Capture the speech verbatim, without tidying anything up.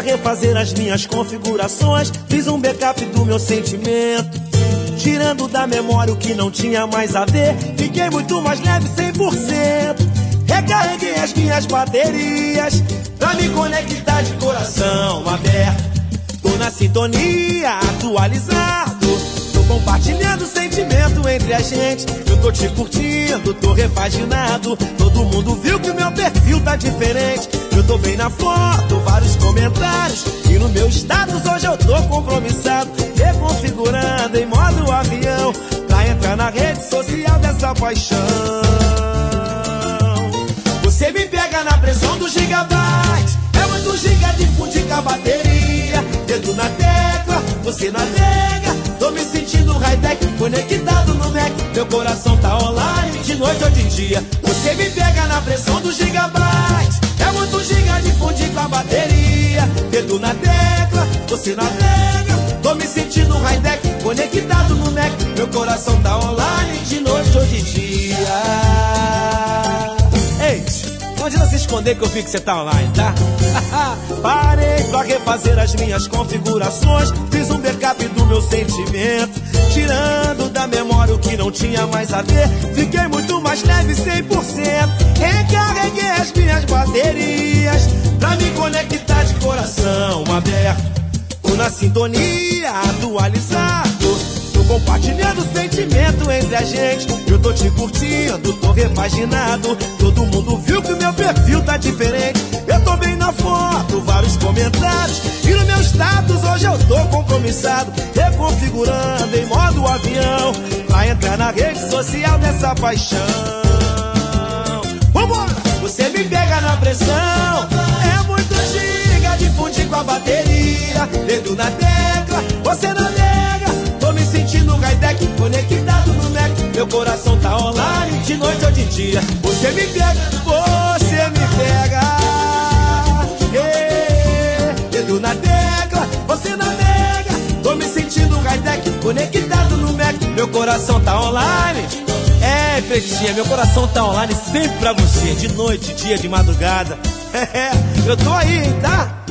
refazer as minhas configurações. Fiz um backup do meu sentimento, tirando da memória o que não tinha mais a ver. Fiquei muito mais leve, cem por cento. Recarreguei as minhas baterias pra me conectar de coração aberto. Tô na sintonia, atualizado, tô compartilhando sentimento entre a gente. Eu tô te curtindo, tô repaginado. Todo mundo viu que o meu perfil tá diferente. Eu tô bem na foto, vários comentários, e no meu status hoje eu tô compromissado, reconfigurando em modo avião pra entrar na rede social dessa paixão. Você me pega na pressão do gigabyte, é muito giga de fundir com a bateria. Dedo na tecla, você navega, tô me sentindo high-tech, conectado no Mac. Meu coração tá online, de noite ou de dia. Você me pega na pressão do gigabyte, é muito giga de fundir com a bateria. Dedo na tecla, você navega, tô me sentindo high-tech, conectado no Mac. Meu coração tá online, de noite ou de dia. Ei, não adianta se esconder que eu vi que você tá online, tá? Parei pra refazer as minhas configurações. Fiz um backup do meu sentimento, tirando da memória o que não tinha mais a ver. Fiquei muito mais leve, cem por cento. Recarreguei as minhas baterias pra me conectar de coração aberto. Tô na sintonia, atualizado, tô compartilhando sentimento entre a gente. Eu tô te curtindo, tô repaginado. Todo mundo viu que o meu perfil tá diferente. Eu tô bem na foto, vários comentários, e no meu status hoje eu tô compromissado, reconfigurando em modo avião pra entrar na rede social dessa paixão. Vambora! Você me pega na pressão, é muito giga de fundir com a bateria. Dedo na tecla, você navega, tô me sentindo high-tech, conectado no Mac. Meu coração tá online, de noite ou de dia. Você me pega, você me pega. Yeah. Dedo na tecla, você navega, tô me sentindo high-tech, conectado no Mac. Meu coração tá online. É, pretinha, meu coração tá online sempre pra você, de noite, dia, de madrugada. Eu tô aí, hein, tá?